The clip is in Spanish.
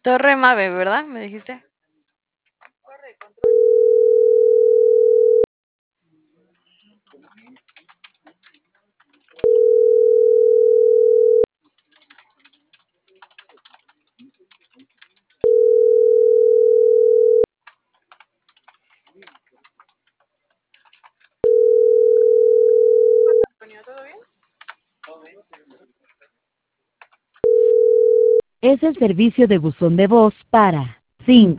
Torre Mave, ¿verdad? ¿Me dijiste? Es el servicio de buzón de voz para 5